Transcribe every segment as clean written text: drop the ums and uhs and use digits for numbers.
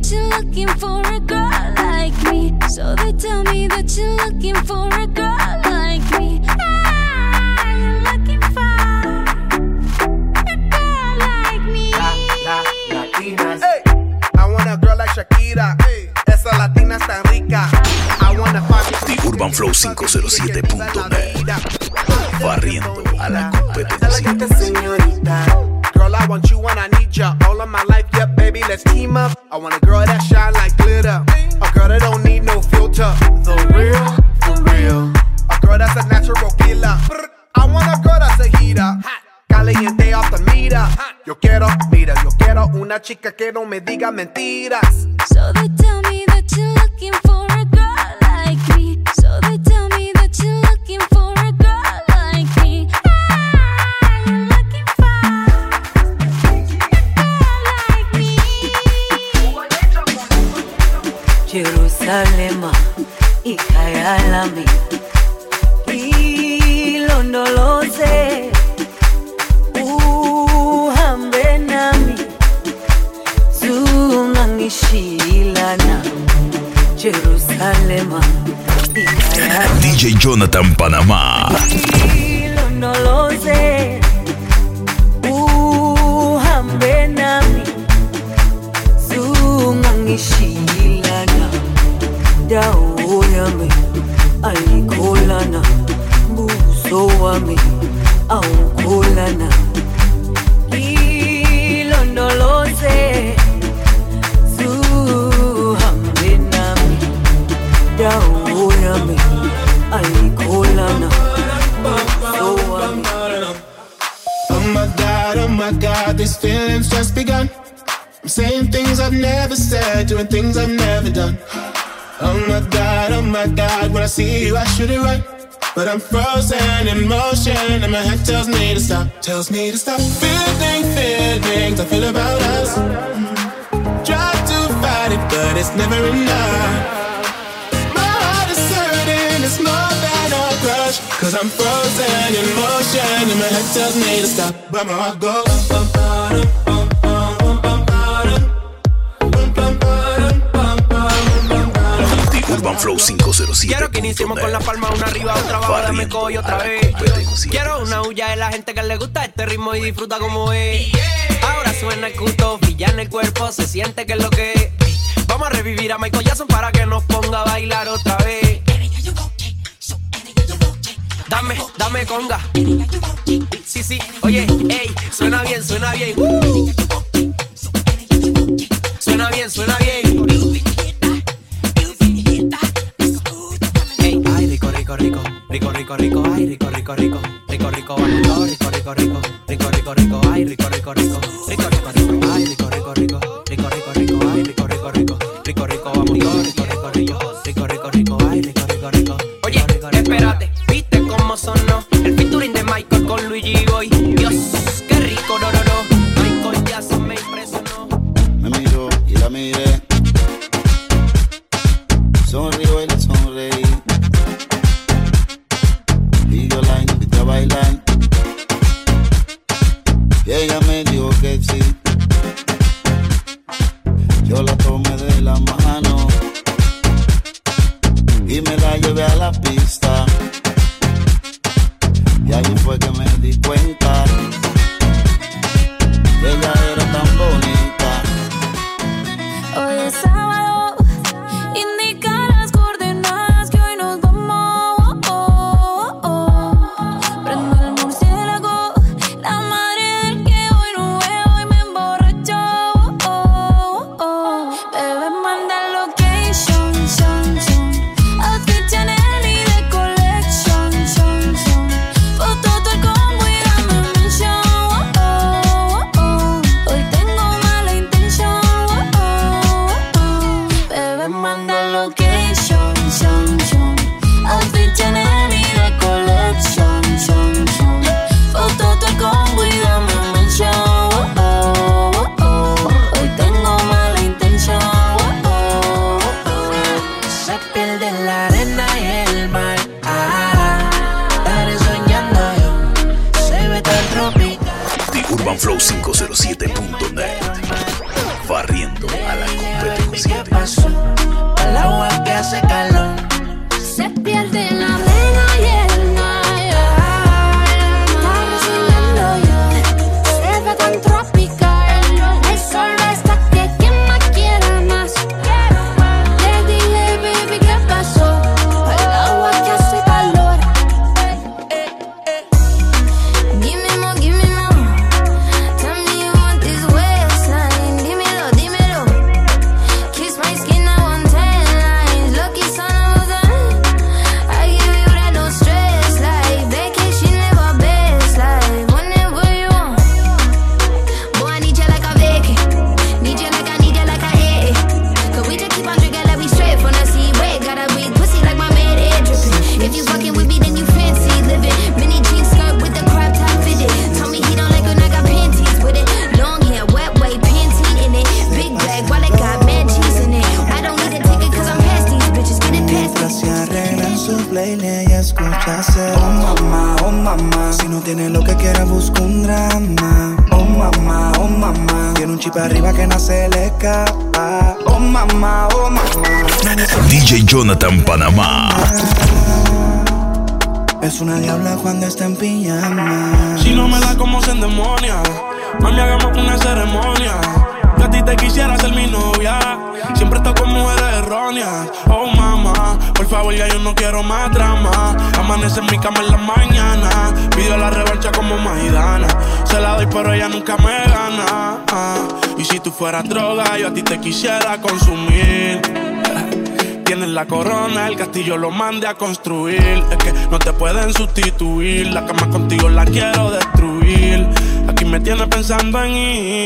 that you're looking for a girl like me. So they tell me that you're looking for a girl like me. I'm looking for a girl like me. Latinas. Hey, I want a girl like Shakira. Hey, esa latina está rica. I wanna find The Urban Flow 507.net. Barriendo a la competencia. Girl, I want you when I need ya. All of my life, yep, baby, let's team up. I want a girl that shine like glitter. A girl that don't need no filter. The real, for real. A girl that's a natural killer. I want a girl that's a heater. Caliente off the meter. Yo quiero una chica que no me diga mentiras. So they tell me that you're looking for a girl like me. So they tell me that you're looking for a girl like me. I'm looking for a girl like me. Jerusalema ikayalami ilondoloze uhambe nami zungangishilana Jerusalema ikayalami DJ Jonathan Panamá ilondoloze uhambe nami zungangishilana dawo yami ayikholana buso wami awukholana ilondoloze zuhambe nami dawo yami ayikholana buso wami. Oh my God, these feelings just begun. I'm saying things I've never said, doing things I've never done. Oh my God, when I see you I should it right. But I'm frozen in motion and my head tells me to stop. Feeling feelings I feel about us. Try to fight it but it's never enough. My heart is hurting, it's more than a crush. Cause I'm frozen in motion and my head tells me to stop. But my heart goes Urban Flow 507. Quiero que iniciemos con la palma una arriba, otra abajo, dame coy otra vez. Quiero una huya de la gente que le gusta este ritmo y disfruta como es. Ahora suena el cuto, ya en el cuerpo se siente que es lo que es. Vamos a revivir a Michael Jackson para que nos ponga a bailar otra vez. Dame conga. Sí, oye, ey, suena bien. Suena bien. Rico, ay, rico, vamos, rico, ay, rico, vamos, oye, espérate, viste cómo sonó el featuring de Michael con Luigi Boy. Dios, qué rico, no, Michael Jackson me impresionó. Me miró y la miré, sonrió y le sonreí. Y yo la invité a bailar y ella me dijo que sí. Yo la tomé de la mano y me la llevé a la pista. Y ahí fue que me di cuenta que ella era tan bonita. Hoy es sábado, indica las coordenadas que hoy nos vamos. Prendo el murciélago, la madre del que hoy no veo y me emborrachó. Bebé, manda location, outfit Chanel y de collection, foto todo el combo y dame mention. Hoy tengo mala intención. Bebé, manda location, outfit Chanel y de collection, foto todo el combo y dame mention. Hoy tengo mala intención. Se pierde en la arena y el mar. Estaré soñando yo. Se ve tan tropical. The Urban Flow 507.net. Barriendo a la competencia. hace calor. Se pierde la arena y el mar. Estamos soñando yo. Se ve tan tropical. El sol está que quien más quiera más. Le dije, baby, ¿qué pasó? El agua que hace calor. Give me more, give me more. Tell me you want this waistline. Dímelo, dímelo. Kiss my skin, I want 10 lines. Lucky son of a gun. I give you that no stress life. Vacation, live our best life. Whenever you want. Boy, I need you like a vacay. Need you like I need you like I hate it. Cause we just keep on drinking like we straight from the seaway. Gotta breathe pussy like my maid air dripping. If you fucking with me, then you fancy living. Mini jeans skirt with the crop top fitted. Tell me he don't like when I got panties with it. Long hair, wet white panty in it. Big bag while I got mad cheese in it. I don't need a ticket cause I'm past these bitches. Get it past Mientras these se bitches. arregla en su playlist y escucha hacer oh mamá. Si no tiene lo que quiere busca un drama. Oh mamá. Tiene un chip arriba que no se le escapa. Oh mamá. DJ Jonathan Panamá. Es una diabla cuando está en pijama. Si no me da como se endemonia, mami, hagamos una ceremonia. Yo a ti te quisiera ser mi novia. Siempre estoy con mujeres erróneas. Oh mamá, por favor ya yo no quiero más drama. Amanece en mi cama en la mañana. Pido la revancha como Maidana. Se la doy pero ella nunca me gana. Y si tú fueras droga yo a ti te quisiera consumir. Tienes la corona, el castillo lo mandé a construir. Es que no te pueden sustituir. La cama contigo la quiero destruir. Aquí me tienes pensando en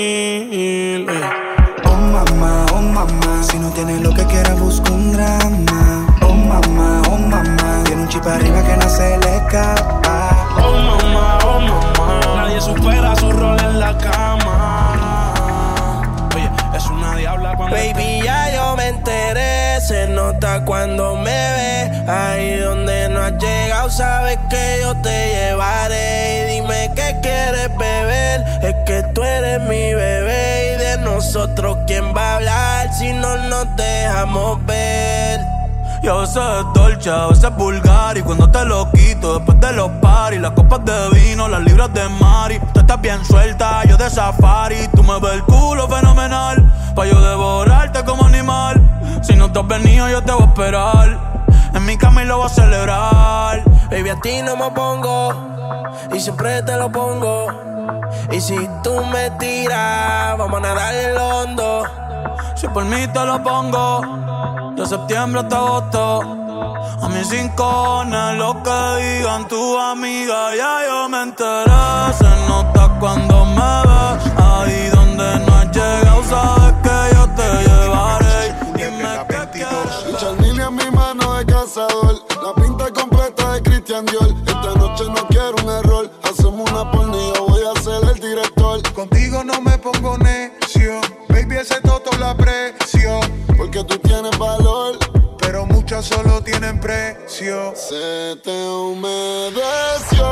ir. Oh mamá. Si no tiene lo que quiere busca un drama. Oh mamá. Tiene un chip arriba que no se le escapa. Oh mamá. Nadie supera su rol en la cama. Oye, es una diabla cuando Baby, ya yo me enteré. Se nota cuando me ve. Ahí donde no has llegado, sabes que yo te llevaré. Y dime qué quieres beber. Es que tú eres mi bebé. Y de nosotros, ¿quién va a hablar si no nos dejamos ver? Y a veces es dolce, a veces es vulgar. Y cuando te lo quito, después de los paris, las copas de vino, las libras de Mari. Tú estás bien suelta, yo de safari. Tú me ves el culo fenomenal, pa' yo devorarte como animal. Si no te has venido, yo te voy a esperar. En mi cama y lo voy a celebrar. Baby, a ti no me pongo y siempre te lo pongo. Y si tú me tiras, vamos a nadar en el hondo. Si por mí te lo pongo, de septiembre hasta agosto. A mis rincones, lo que digan tu amiga, ya yo me enteré. Se nota cuando me ves, ahí donde no has llegado, sabes que yo te llevaré. Dime qué quieres. Charmini en mi mano de cazador, la pinta completa de Christian Dior. Esta noche no quiero un error, hacemos una pornilla, voy a ser el director. Contigo no me pongo necio, baby, ese toto lo aprecio. Porque tú tienes valor, pero muchas solo tienen precio. se te humedeció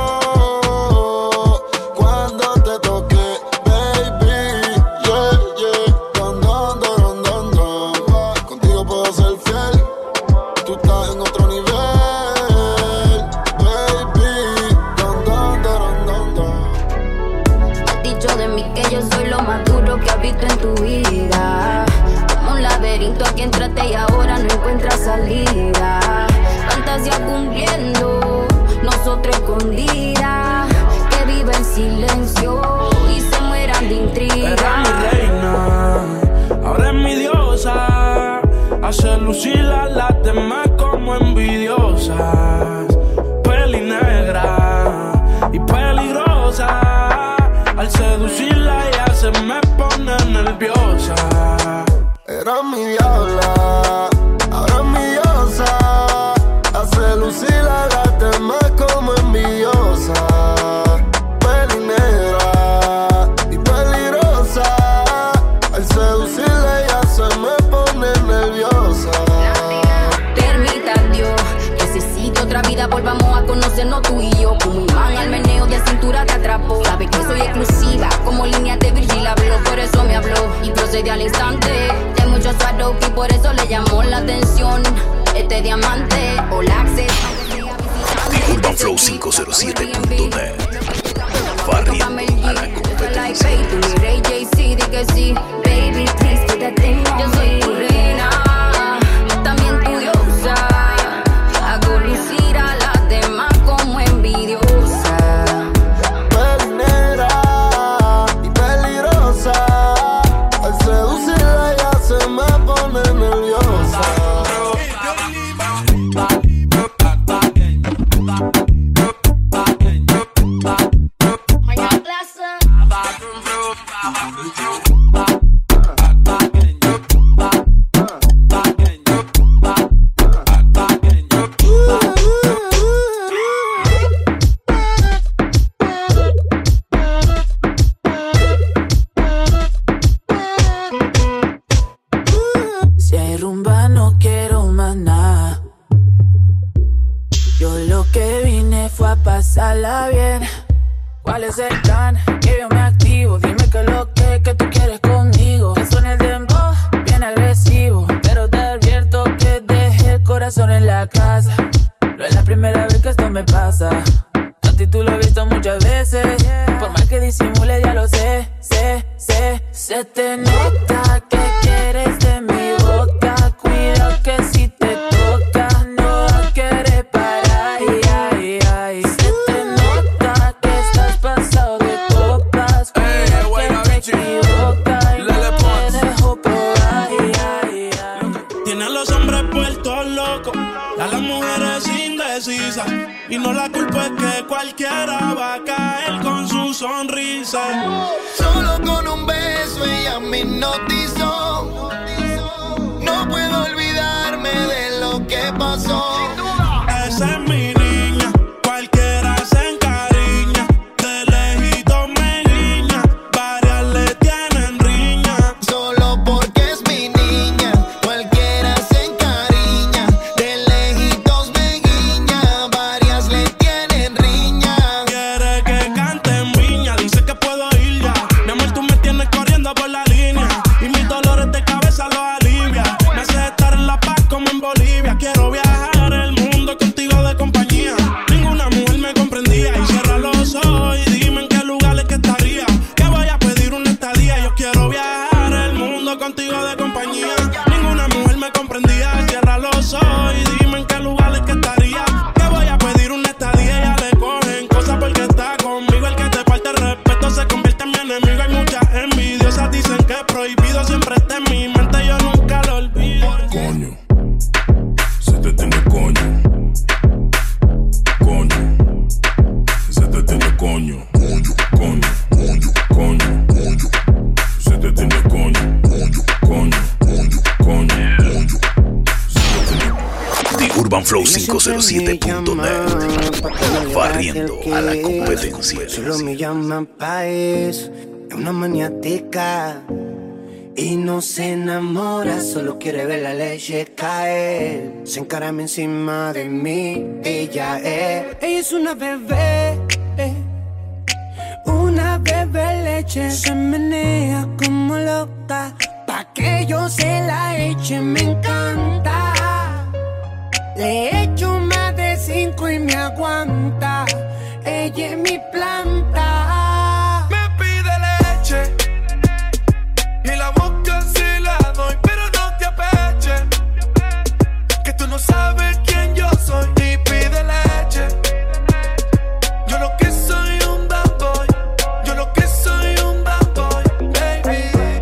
cuando te toqué, baby. Don, don, don, don, don. Contigo puedo ser fiel, tú estás en otro nivel, baby. Don, don, don, don, don. Has dicho de mí que yo soy lo más duro que has visto en tu vida. Como un laberinto aquí entraste y ahora no encuentras salida. Fantasía cumpliendo, nosotros escondidas. Que vive en silencio y se mueran de intriga. Era mi reina, ahora es mi diosa. Hace lucir a las demás como envidiosas. Peli negra y peligrosa. Al seducirla ella se me pone nerviosa. Era mi diabla, ahora es mi diosa. Hace lucir a las demás como envidiosa. Peli negra y peligrosa. Al seducirla ella se me pone nerviosa. Permita Dios, necesito otra vida, volvamos a conocernos tú y yo. Como imán al meneo de cintura te atrapó. Sabe que soy exclusiva, como línea de Virgil habló, por eso me habló y procede al instante. De muchos suados y por eso le llamo Si hay rumba no quiero más nada. Yo lo que vine fue a pasarla bien. ¿Cuál es el plan? Que yo me activo. Dime que lo que tú quieres conmigo. Que suene el dembow, bien agresivo. Pero te advierto que dejé el corazón en la casa. No es la primera vez que esto me pasa. A ti tú lo he visto muchas veces. Por más que disimule ya lo sé. Se te nota que quieres de mi boca. Cuidado que si te toca no va a querer parar. Se te nota que estás pasado de copas. Cuidado que te equivocas y no te dejo probar. Tiene a los hombres puestos locos, a las mujeres indecisas. Y no la culpa es que cualquiera va a caer con su sonrisa. Solo con un beso ella me hipnotizó. No puedo olvidarme de lo que pasó. Esa es mi niña, cualquiera se encariña. De lejito me guiña, varias le tienen riña. Solo porque es mi niña, cualquiera se encariña. De lejitos me guiña, varias le tienen riña. Quiere que cante en viña, dice que puedo ir ya. Mi amor, tú me tienes corriendo por la línea. Y mis dolores de cabeza los alivia. Me hace estar en La Paz como en Bolivia. Quiero viajar el mundo contigo de compañía. Ninguna mujer me comprendía. Y cierra los ojos y dime en qué lugares que estaría. Que voy a pedir una estadía. Yo quiero viajar el mundo contigo de compañía. Ninguna mujer me comprendía. Cierra los ojos y dime en qué lugares que estaría. Que voy a pedir una estadía. Ya le cogen cosas porque está conmigo. El que te falta el respeto se convierte en mi enemigo. Hay muchas envidiosas, dicen que es prohibido. Siempre está en mi mente, yo nunca lo olvido. Coño, se te tiene coño. Coño, se te tiene coño. Coño, se te tiene coño. Coño. The Urban Flow 507.net, barriendo a la competencia. Solo me llaman pa' eso, es una maniática. Y no se enamora, solo quiere ver la leche caer. Se encarama encima de mí, ella es una bebé. Una bebé leche, se menea como loca. Pa' que yo se la eche, me encanta. Le echo más de 5 y me aguanta. Ella es mi planta. Me pide leche y la boca se la doy, pero no te apeches, que tú no sabes quién yo soy. Y pide leche. Yo lo que soy un bad boy. Yo lo que soy un bad boy, baby.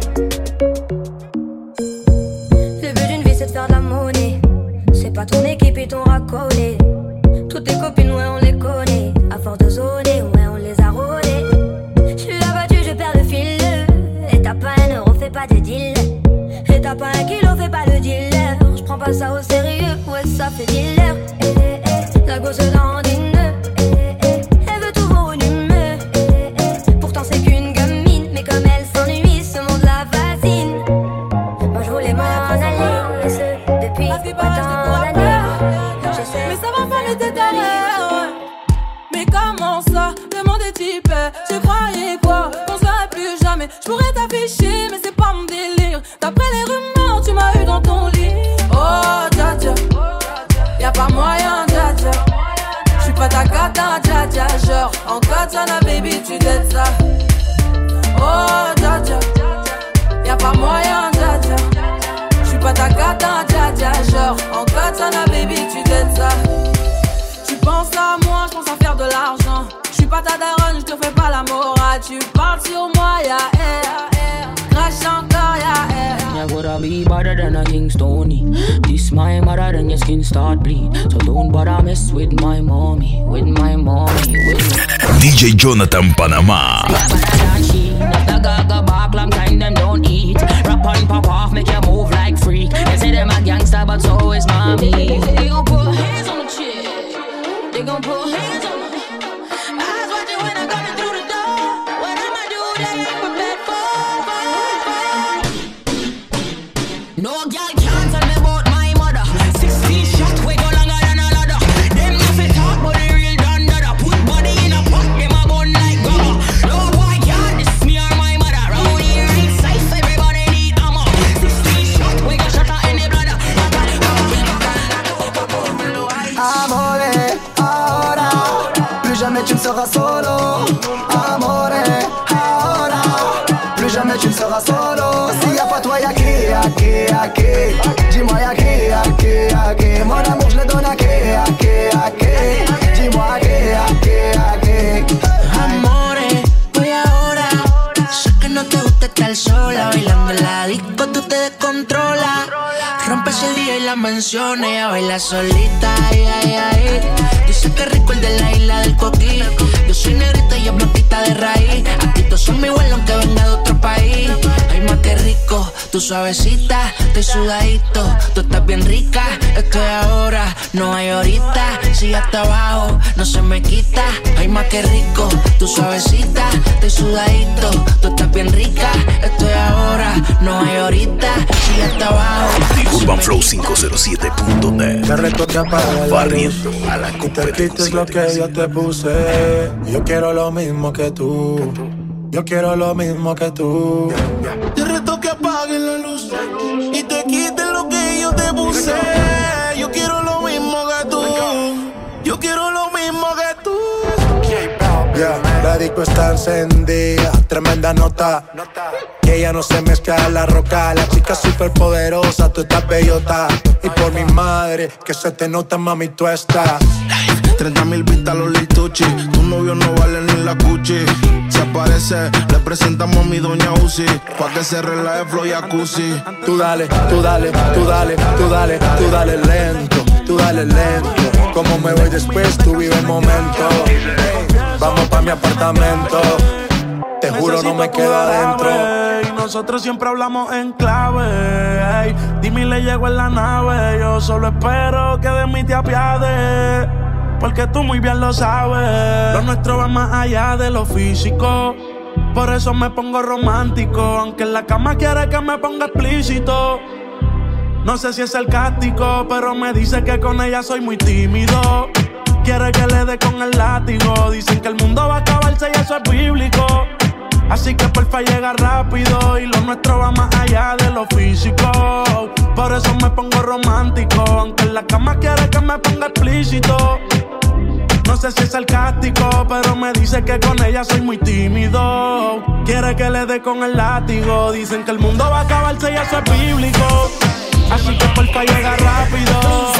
Le but d'une vie c'est de faire de la monnaie. C'est pas ton équipe et ton racolé. Toutes tes copines ouais on les connaît. À force de zoner ouais on les a rôlées. J'suis abattu je perds le fil. Et t'as pas un euro fais pas de deal. Et t'as pas un kilo fais pas le dealer. J'prends pas ça au sérieux ouais ça fait dealer. La gosse dandine. Elle veut tout volume. Pourtant c'est qu'une gamine. Mais comme elle s'ennuie ce monde la fascine. Moi je voulais m'en aller. Et ce depuis pas tant d'années. Mais ça va pas le détailler. Mais comment ça, le monde est type. Tu croyais quoi, qu'on serait plus jamais. J'pourrais t'afficher mais c'est pas mon délire. D'après les rumeurs tu m'as eu dans ton lit. Oh dja dja, y'a pas moyen dja dja. J'suis pas ta cata dja dja. Genre en katana baby tu t'aides ça. Oh dja dja, y'a pas moyen dja dja. J'suis pas ta cata dja dja. Genre en katana baby tu t'aides ça. Tu penses à moi, j'pense à faire de l'argent. J'suis pas ta daronne, j'te fais pas la morale. Tu parles sur moi, y'a air. Crash encore, y'a air. You gotta be better than a King Stony. This my mother, then your skin start bleed. So don't bother mess with my mommy. With my mommy, with DJ Jonathan Panamá. Gaga back, à qui? Dis-moi y'a qui, à qui, à qui? Mon amour je le donne à qui, à qui, à qui? Dis-moi à qui, à qui, à qui? Amores, voy ahora. Sé que no te gusta estar sola, bailando en la disco tú te descontrolas. Rompe ese día y la menciona, ella baila solita, ay, ay, ay. Dice que rico el de la isla del Coquí. Yo soy negrita y ella blanquita de raíz. Aquí todos son mi igual aunque venga de otro país. Ay, más que rico, tú suavecita, estoy sudadito. Tú estás bien rica, estoy ahora, no hay ahorita. Sigue hasta abajo, no se me quita. Ay, más que rico, tú suavecita, estoy sudadito. Tú estás bien rica, estoy ahora, no hay ahorita. Sigue hasta abajo. UrbanFlow507.net. Te reto que apagues barriendo a la y te quites lo que yo te puse. Yo quiero lo mismo que tú. Yo quiero lo mismo que tú. Te reto que apagues la luz y te quites lo que yo te puse. Yo quiero lo mismo que tú. Yo quiero lo mismo que tú. Yeah, la disco está encendida, tremenda nota. Que ella no se mezcla a la roca. La chica super poderosa, tú estás bellota. Y por mi madre, que se te nota, mami, tú estás. 30,000 vistas los lituchi. Tu novio no vale ni la cuchi. Se aparece, le presentamos a mi doña Uzi. Pa' que se relaje flow y jacuzzi. Tú dale, tú dale, tú dale, tú dale, tú dale lento, tú dale lento. Como me voy después, tú vive el momento. Vamos pa' mi apartamento. Te juro no me quedo adentro. Y nosotros siempre hablamos en clave. Ey, dime y le llego en la nave. Yo solo espero que de mí te apiades, porque tú muy bien lo sabes. Lo nuestro va más allá de lo físico. Por eso me pongo romántico, aunque en la cama quiere que me ponga explícito. No sé si es sarcástico, pero me dice que con ella soy muy tímido. Quiere que le dé con el látigo. Dicen que el mundo va a acabarse y eso es bíblico. Así que porfa llega rápido. Y lo nuestro va más allá de lo físico. Por eso me pongo romántico, aunque en la cama quiere que me ponga explícito. No sé si es sarcástico, pero me dice que con ella soy muy tímido. Quiere que le dé con el látigo. Dicen que el mundo va a acabarse y eso es bíblico. Así que porfa llega rápido.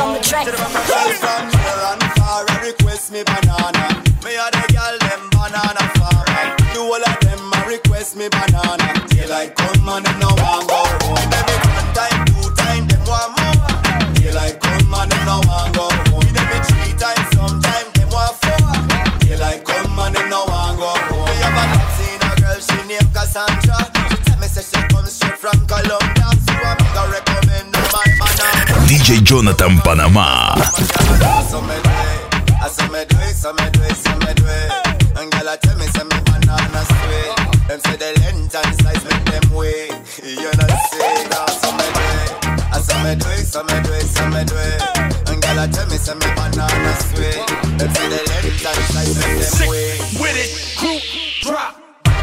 Request me banana. Me a the girl them banana farmer. The whole of them a request me banana. Daylight come and them no want go home. Every one time, 2 times, them want more. Daylight come and them no want go home. Every 3 times, sometime them want 4. Daylight come and them no want go home. Me have a love seen a girl, she named Cassandra. She tell me say she comes straight from Colombia. So I'm gonna recommend her my banana. DJ Jonathan Panamá. I saw me do it, so me do it, so me do it. And girl I tell me say me banana sweet. Them say the length and size make them wait. You know say that, so me do it. I saw me do it, so me do it, so me do it. And girl I tell me say me banana sweet. Them say the length and size make them wait. With it, group drop.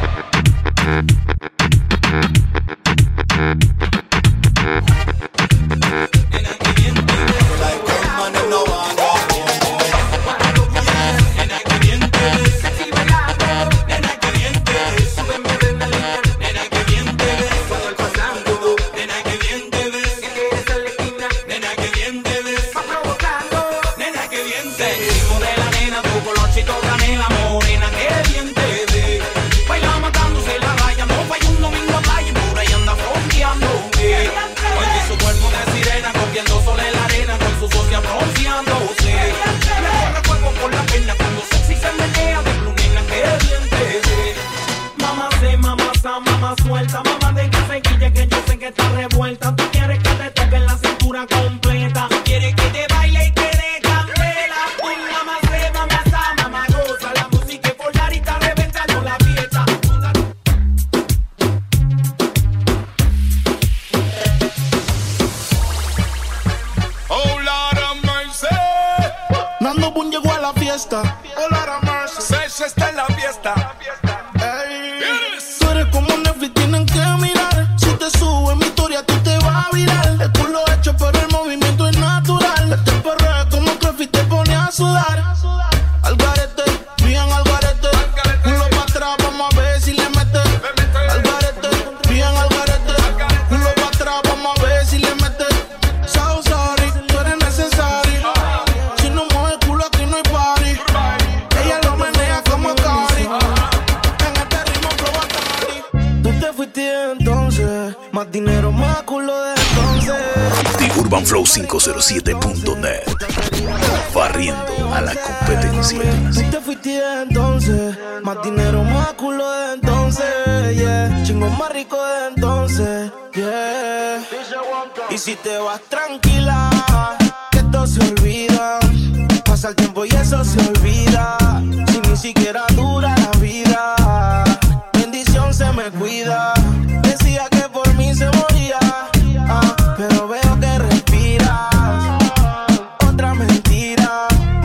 Sesha está en la fiesta. Tú eres como Netflix, tienen que mirar. Si te subo en mi historia, tú te vas a virar. El culo hecho, pero el movimiento es natural. Este perreo es como Clefy, te pone a sudar. Al garete, bien al garete. Culo pa' atrás, vamos a ver si le mete. Al garete, bien al garete. Culo pa' atrás, vamos a ver si Más dinero, más culo de entonces. TheUrbanFlow507.net. Barriendo a la competencia. Tú te fuiste de entonces. Más dinero, más culo de entonces. Yeah. Chingo más rico de entonces. Yeah. Y si te vas tranquila, que esto se olvida. Pasa el tiempo y eso se olvida. Si ni siquiera dura la vida. Bendición se me cuida. Decía que por mí se moría, pero veo que respiras. Otra mentira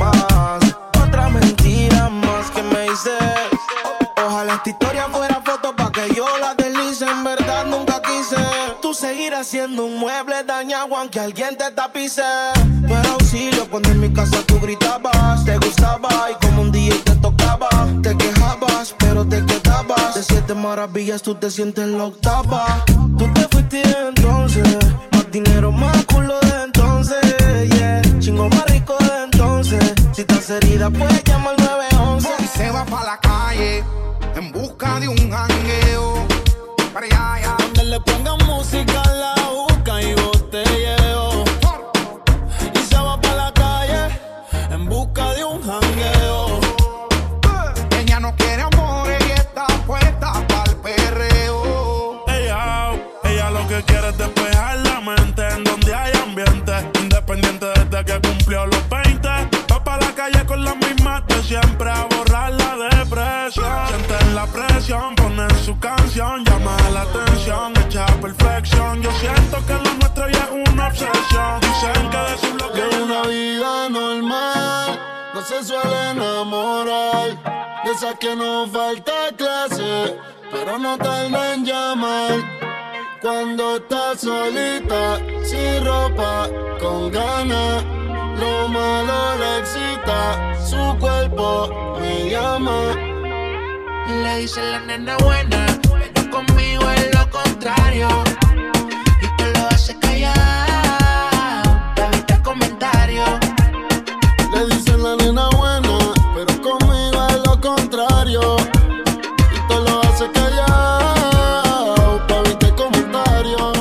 más que me dices. Ojalá esta historia fuera foto pa' que yo la deslice. En verdad nunca quise tú seguir haciendo un mueble dañado aunque alguien te tapice. Pero auxilio cuando en mi casa tú gritabas, te gustaba y como un día te tocaba. Te quejabas pero te quedabas. De 7 maravillas tú te sientes la octava. Tú te fuiste de entonces. Más dinero, más culo de entonces. Yeah. Chingo más rico de entonces. Si estás herida puedes llamar al 911. Y se va pa' la calle en busca de un jangueo. Para allá, donde le pongan música a la boca y botelleo. Y se va pa' la calle en busca de un jangueo. Ella no quiere amor y está puesta pa'l perreo. Ella lo que quiere es despejar la mente en donde hay ambiente. Independiente desde que cumplió los 20. Va pa' la calle con las mismas de siempre a borrar la depresión. Sienten la presión, ponen su canción, llama la atención, hecha perfección. Yo siento que lo nuestro ya es una obsesión. Dicen que de su bloque de una vida normal no se suele enamorar. De esas que no falta clase, pero no tarda en llamar. Cuando estás solita, sin ropa, con ganas, lo malo le excita, su cuerpo me llama. Le dice la nena buena, pero conmigo es lo contrario. Y te lo hace callar, te evita comentarios. Le dice la nena buena, pero conmigo es lo contrario. Y te lo hace callar, te evita comentarios.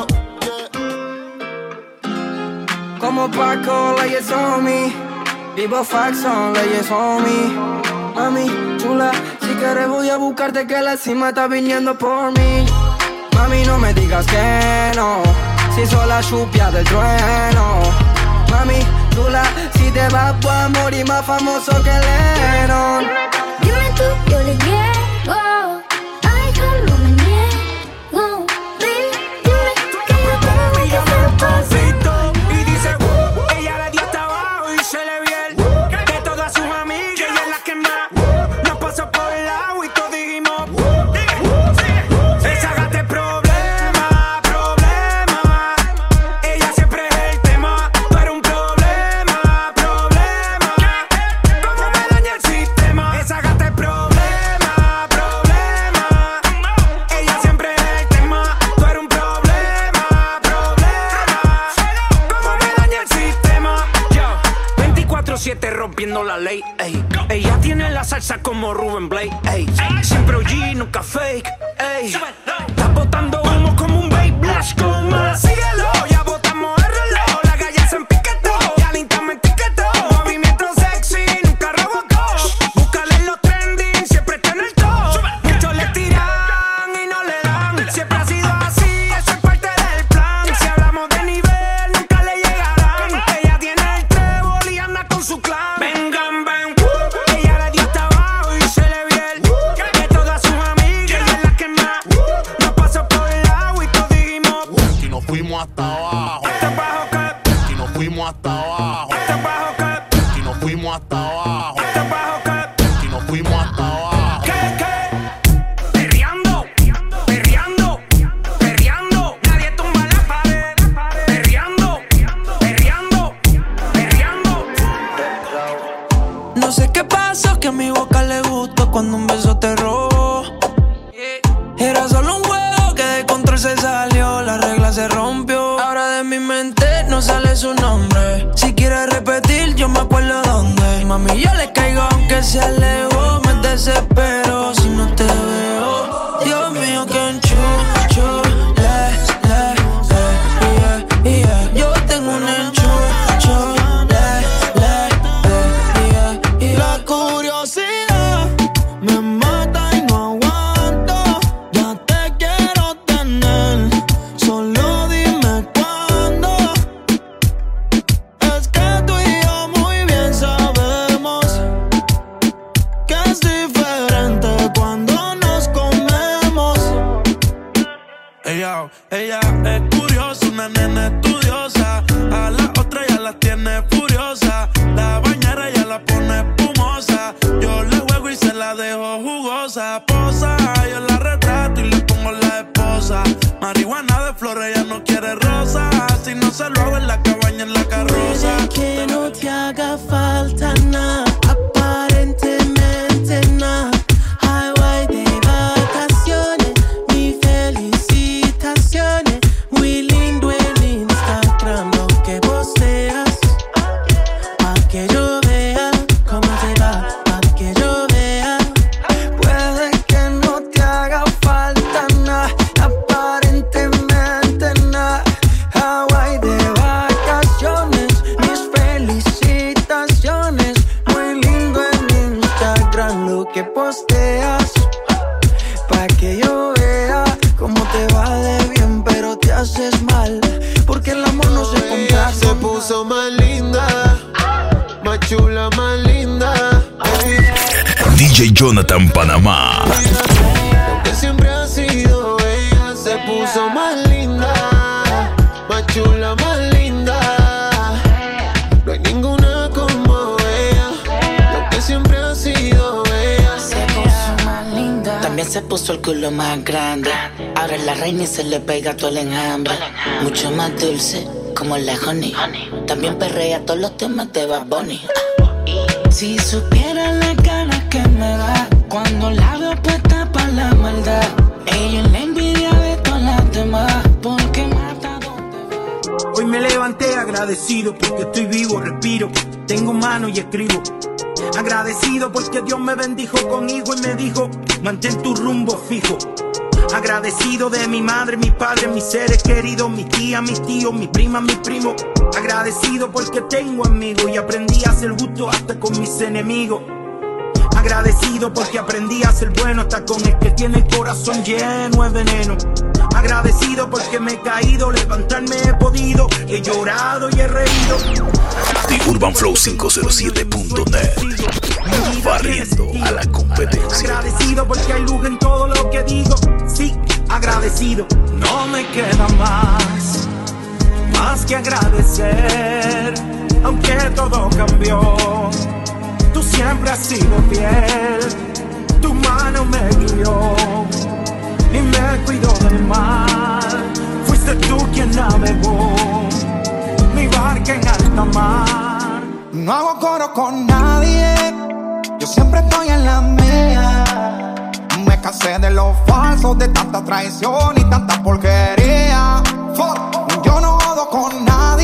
Como Paco, leyes on me. Vivo Faxon, leyes on me. Mami, chula, si quieres voy a buscarte que la cima está viniendo por mí. Mami, no me digas que no, si soy la chupia del trueno. Mami, chula, si te vas voy a morir más famoso que Lennon. Dime tú, yo le llego. Ay, no me niego. Baby, dime tú que yo tengo que hacer pasito. Y dice, ella le dio hasta abajo y se le vio el de todas sus amigas, ella es la que más nos pasó por el agua y todos dijimos, esa gata es problema, problema. Ella siempre es el tema, tú eres un problema, problema. ¿Cómo me daña el sistema? Esa gata es problema, problema. Ella siempre es el tema, tú eres un problema, problema. ¿Cómo me daña el sistema? Yo, 24/7 rompiendo la ley, ey. Ella tiene la salsa como Ruben Blake, ey. Siempre OG, nunca fake, ey. Está botando humo como un babe blast, coma. Síguelo, ya botamos el reloj. La galla se empiquetó, ya linda me etiquetó. Movimiento sexy, nunca robocó. Búscale en los trending, siempre está en el top. Muchos le tiran y no le dan. Siempre ha sido así, eso es parte del plan. Si hablamos de nivel, nunca le llegarán. Ella tiene el trébol y anda con su clan. Vengan, ven, ella le dio hasta abajo y se le vio el de todas sus amigas, ella es la que más nos pasó por el agua y todos dijimos, Y nos fuimos hasta abajo. ¿este bajo qué? Y nos fuimos hasta abajo. ¿Este bajo qué? Y nos fuimos hasta abajo. ¿Este bajo qué? Y nos fuimos hasta abajo. ¿Qué? Perreando, perreando, perreando. Nadie tumba la pared. Perreando, perreando, perreando. No sé qué pasó, que a mi boca le gustó cuando un beso te robó. Era solo un juego que de control se salió, la regla se rompió. Ahora de mi mente no sale su nombre. Si quieres repetir, yo me acuerdo dónde. Mami, yo le caigo aunque sea lejos. Me desespero si no te veo. Dios mío, que enchucho, le guiao. Ella es curiosa, una nena estudiosa. A la otra ya la tiene furiosa. La bañera ya la pone espumosa. Yo le juego y se la dejo jugosa. Posa, yo la retrato y le pongo la esposa. Marihuana de flores, ella no quiere rosa. Si no se lo hago en la cabaña, en la carroza. Puede que no te haga falta nada, aparentemente nada. Highway de vacaciones, mis felicitaciones. Muy lindo el Instagram, lo que posteas. Pa' que yo vea cómo te va, pa' que yo vea. Puede que no te haga falta nada, aparentemente nada. Hawaii de vacaciones, mis felicitaciones. Muy lindo en Instagram lo que posteas. Pa' que yo vea cómo te va de bien, pero te haces mal. Porque el amor no se compra. Se puso más linda, más chula, más linda. DJ Jonathan Panamá. Que siempre ha sido ella. Se puso más linda, más chula, más linda. No hay ninguna como ella. Lo que siempre ha sido ella. Se puso más linda. También se puso el culo más grande. Ahora es la reina y se le pega todo el enjambre. Mucho más dulce, como la honey. También perrea todos los temas de Bad Bunny. Si supiera la cara que me da cuando la veo puesta pa' la maldad. Ella es la envidia de todas las demás, porque mata donde va. Hoy me levanté agradecido porque estoy vivo, respiro, tengo mano y escribo. Agradecido porque Dios me bendijo con hijo y me dijo, mantén tu rumbo fijo. Agradecido de mi madre, mi padre, mis seres queridos, mis tías, mis tíos, mis primas, mis primos. Agradecido porque tengo amigos y aprendí a ser justo hasta con mis enemigos. Agradecido porque aprendí a ser bueno hasta con el que tiene el corazón lleno de veneno. Agradecido porque me he caído, levantarme he podido, he llorado y he reído. The UrbanFlow507.net, barriendo a la competencia. Agradecido porque hay luz en todo lo que digo. Sí, agradecido. No me queda más que agradecer. Aunque todo cambió, tú siempre has sido fiel. Tu mano me guió y me cuidó del mal. Fuiste tú quien navegó mi barca en alta mar. No hago coro con nadie, yo siempre estoy en la mía. Me cansé de los falsos, de tanta traición y tanta porquería. Yo no jodo con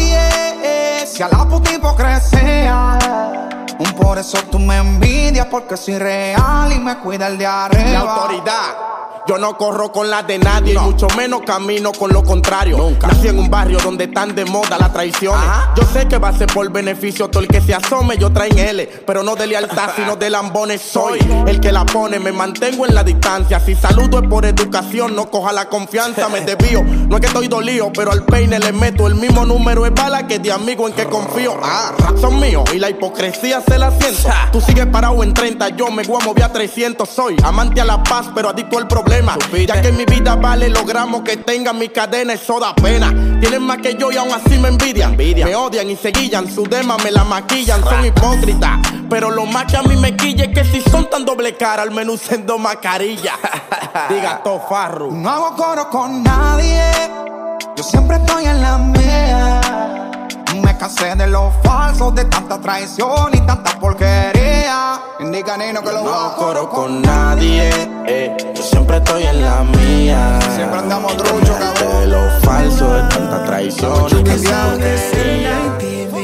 nadie, si a la puta hipocresía. Por eso tú me envidias, porque soy real y me cuida el de arriba. La autoridad. Yo no corro con las de nadie, no. Y mucho menos camino con lo contrario. Nunca. Nací en un barrio donde están de moda las traiciones. Ajá. Yo sé que va a ser por beneficio todo el que se asome. Yo traen L, pero no de lealtad, sino de lambones. Soy el que la pone, me mantengo en la distancia. Si saludo es por educación, no coja la confianza, me desvío. No es que estoy dolido, pero al peine le meto el mismo número de bala que de amigo en que confío. Son míos y la hipocresía se la siento. Tú sigues parado en 30, yo me voy a mover a 300. Soy amante a la paz, pero adicto al problema. Ya que mi vida vale los gramos que tenga mi cadena, eso da pena. Tienen más que yo y aún así me envidian. Me odian y se guillan, su dema me la maquillan. Son hipócritas, pero lo más que a mí me quilla es que si son tan doble cara, al menos usando mascarilla. Diga todo farru. No hago coro con nadie, yo siempre estoy en la mía. Me cansé de los falsos, de tanta traición y tanta porquería. Indica Nino que lo no hago coro con nadie, yo siempre estoy en la mía. Siempre andamos truchos, cabrón. De los falsos, de tanta traición y tanta porquería.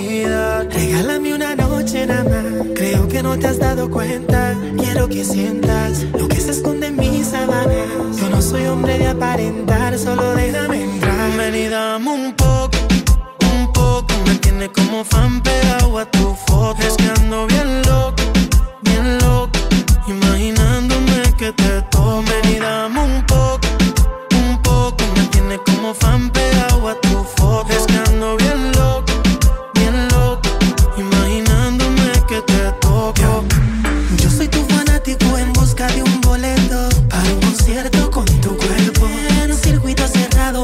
Regálame una noche nada más. Creo que no te has dado cuenta. Quiero que sientas lo que se esconde en mis sábanas. Yo no soy hombre de aparentar, solo déjame entrar. Ven y dame un poco. Me tiene como fan pegado a tu foto. Es que ando bien loco, imaginándome que te tome. Ven y dame un poco. Me tiene como fan pegado a tu foto. Es que ando bien loco, imaginándome que te toco. Yo soy tu fanático en busca de un boleto para un concierto con tu cuerpo. En un circuito cerrado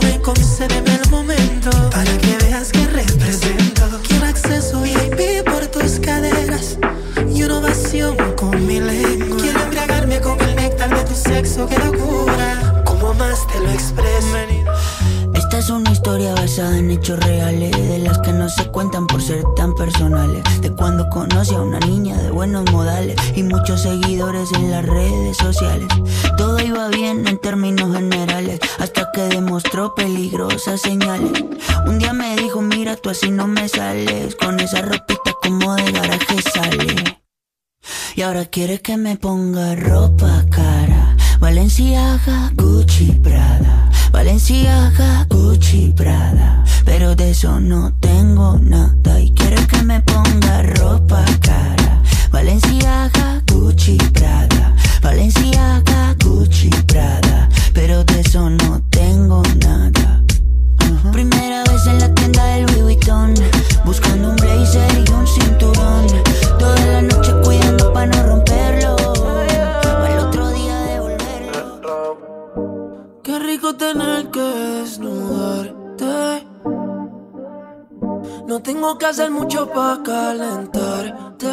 te lo expreso. Esta es una historia basada en hechos reales, de las que no se cuentan por ser tan personales. De cuando conocí a una niña de buenos modales y muchos seguidores en las redes sociales. Todo iba bien en términos generales, hasta que demostró peligrosas señales. Un día me dijo, mira, tú así no me sales, con esa ropita como de garaje sale. Y ahora quiere que me ponga ropa cara, Balenciaga, Gucci, Prada. Balenciaga, Gucci, Prada. Pero de eso no tengo nada. Y quiere que me ponga ropa cara, Balenciaga, Gucci, Prada. Balenciaga, Gucci, Prada. Pero de eso no tengo nada. Primera vez en la tienda del Louis Vuitton, buscando un blazer y un cinturón. Toda la noche cuidando pa' no romperlo, al otro día devolverlo. Qué rico tener que desnudarte. No tengo que hacer mucho pa' calentarte.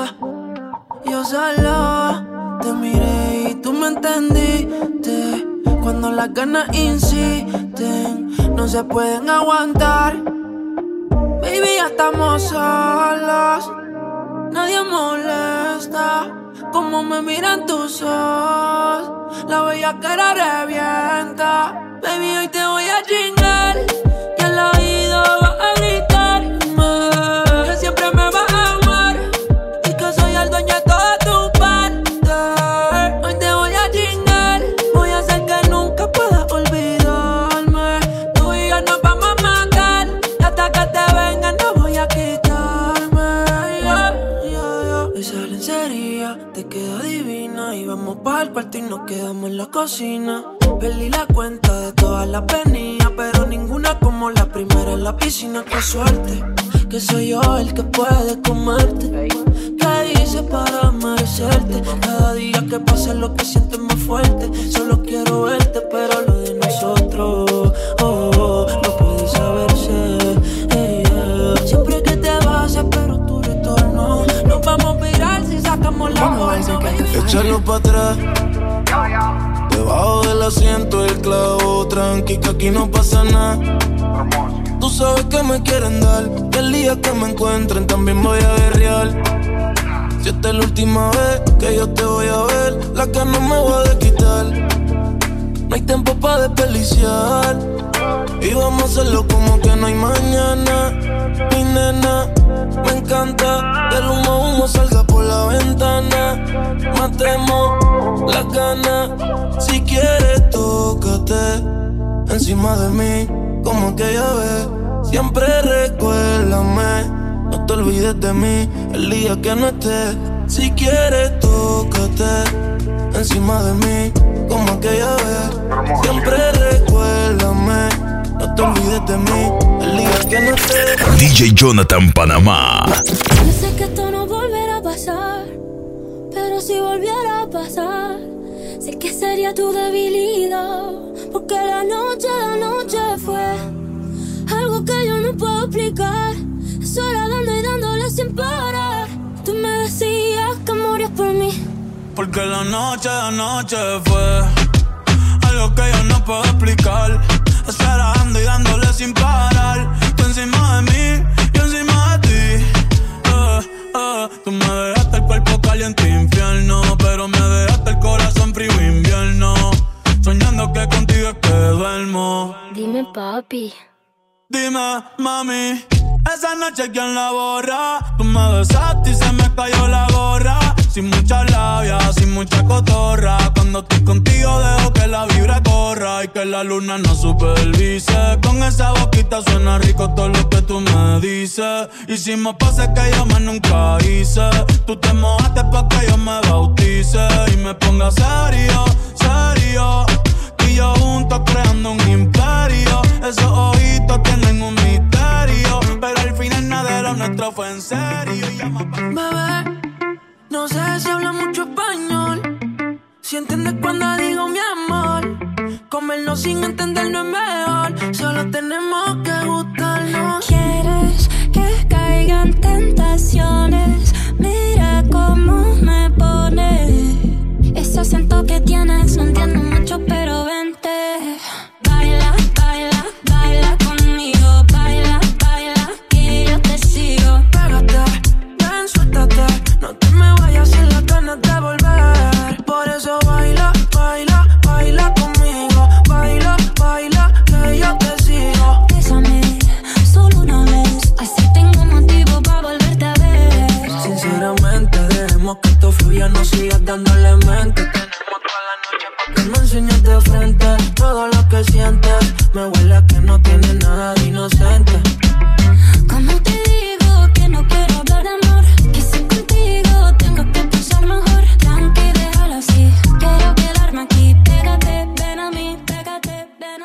Yo solo te miré y tú me entendiste. Cuando las ganas insisten, no se pueden aguantar. Baby, ya estamos solos, nadie molesta. Como me miran tus ojos, la bellaquera revienta. Baby, hoy te voy a chingar y al oído vas a gritarme que siempre me vas a amar y que soy el dueño de toda tu parte. Hoy te voy a chingar, voy a hacer que nunca puedas olvidarme. Tú y yo nos vamos a matar y hasta que te venga no voy a quitarme. Esa lencería te queda divina y vamos para el cuarto y nos quedamos en la cocina. Perdí la cuenta de todas las venidas, pero ninguna como la primera en la piscina. Qué suerte, que soy yo el que puede comerte. ¿Qué hice para merecerte? Cada día que pasa lo que siento es más fuerte. Solo quiero verte, pero lo de nosotros, no puede saberse. Siempre que te vas espero tu retorno. Nos vamos a virar si sacamos la bolsa. Échalo pa' atrás, debajo del asiento el clavo, tranqui que aquí no pasa nada. Tú sabes que me quieren dar, que el día que me encuentren también voy a guerrear. Si esta es la última vez que yo te voy a ver, la que no me voy a desquitar. No hay tiempo pa' desperdiciar y vamos a hacerlo como que no hay mañana. Mi nena, me encanta que el humo salga por la ventana. Matemos las ganas. Si quieres, tócate encima de mí como aquella vez. Siempre recuérdame, no te olvides de mí el día que no estés. Si quieres, tócate encima de mí como aquella vez. Siempre recuérdame, no te olvides de mí el día que no estés. DJ Jonathan Panamá. Yo sé que esto no volverá a pasar, pero si volviera a pasar, sé que sería tu debilidad. Porque la noche fue algo que yo no puedo explicar. Es hora dando y dándole sin parar. Tú me decías que morías por mí. Porque la noche fue algo que yo no puedo explicar. Estar dando y dándole sin parar. Tú encima de mí, yo encima de ti. Tú me dejaste el cuerpo caliente infierno, pero me dejaste el corazón frío invierno. Soñando que contigo es que duermo. Dime, papi. Dime, mami, esa noche ¿quién la borra? Tú me besaste y se me cayó la gorra. Sin mucha labia, sin mucha cotorra. Cuando estoy contigo dejo que la vibra corra y que la luna no supervise. Con esa boquita suena rico todo lo que tú me dices. Hicimos pases que yo más nunca hice. Tú te mojaste pa' que yo me bautice y me ponga serio, serio. Tú y yo juntos creando un imperio. Esos ojitos tienen un misterio, pero al final nada de lo nuestro fue en serio. Bebé, no sé si habla mucho español, si entiendes cuando digo mi amor. Comernos sin entender no es mejor, solo tenemos que gustarnos. ¿Quieres que caigan tentaciones? Mira cómo me pone ese acento que tienes, no entiendo mucho pero vente.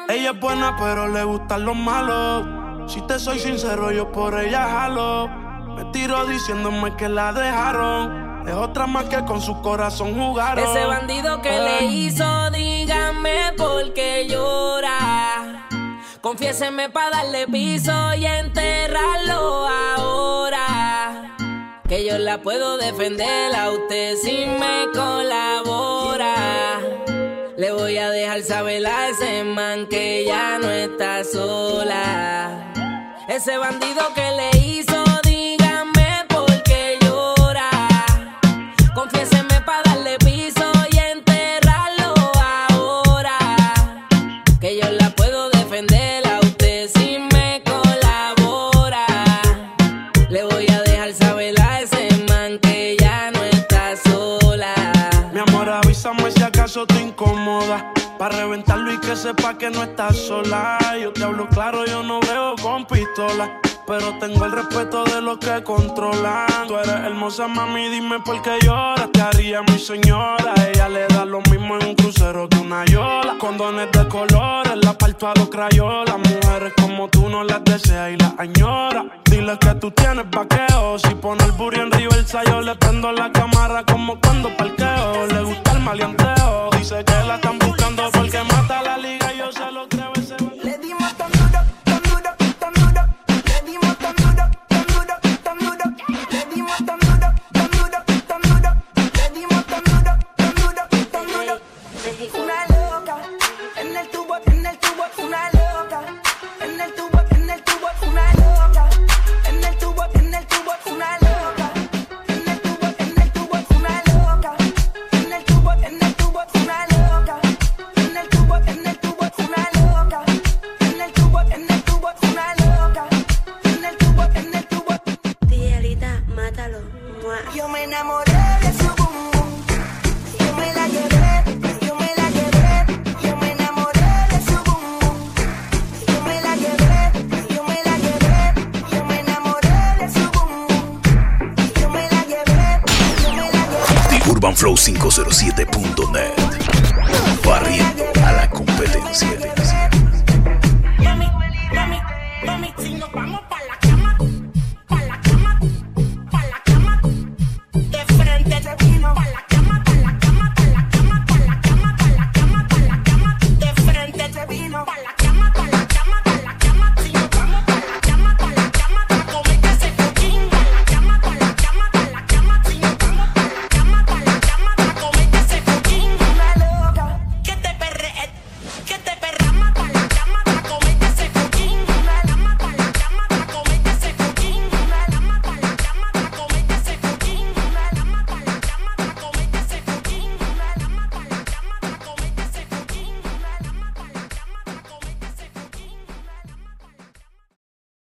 Ella es buena, pero le gustan los malos. Si te soy sincero, yo por ella jalo. Me tiro diciéndome que la dejaron. Es otra más que con su corazón jugaron. Ese bandido que le hizo, dígame por qué llora. Confiéseme pa' darle piso y enterrarlo ahora. Que yo la puedo defender a usted si me colabora. Le voy a dejar saber a ese man que ya no está sola. Ese bandido que le hizo, dígame por qué llora. Confiéseme pa' darle piso y enterrarlo ahora. Que yo la puedo defender a usted si me colabora. Le voy a dejar saber a ese man que ya no está sola. Mi amor, avísame si acaso te incomoda, pa' reventarlo y que sepa que no estás sola. Yo te hablo claro, yo no veo con pistola, pero tengo el respeto de los que controlan. Tú eres hermosa, mami, dime por qué lloras. Te haría mi señora. Ella le da lo mismo en un crucero que una yola. Condones de colores, la parto a los crayolas. Mujeres como tú no las deseas y las añoras. Dile que tú tienes vaqueo. Si pone el booty en reversa, yo le prendo la cámara como cuando parqueo. Le gusta el maleanteo. Dice que la están buscando porque mata la liga y yo se lo creo. Ese le dimos tan duro, tan duro, tan duro. Le dimos tan duro, tan duro, tan duro. Le dimos tan duro, tan duro, tan duro. Le dimos tan duro, tan duro, tan duro. Una loca, en el tubo, una loca. En el tubo, una loca. En el tubo, una loca. En el tubo, una loca. En el tubo, una loca. En el tubo, una loca. En el tubo, una loca. En el tubo. Tielita, mátalo. Yo me enamoré de su bum bum. Yo me la llevé, yo me la llevé. Yo me enamoré de su bum bum. Yo me la llevé, yo me la llevé. Yo me enamoré de su bum bum. Yo me la llevé, yo me la llevé. The UrbanFlow507.net. Barriendo a la competencia. Mami, si nos vamos pa' la cama, pa' la cama, pa' la cama. De frente te vino pa' la cama, pa' la cama, pa' la cama, pa' la cama, pa' la cama, pa' la cama. De frente te vino pa' la cama.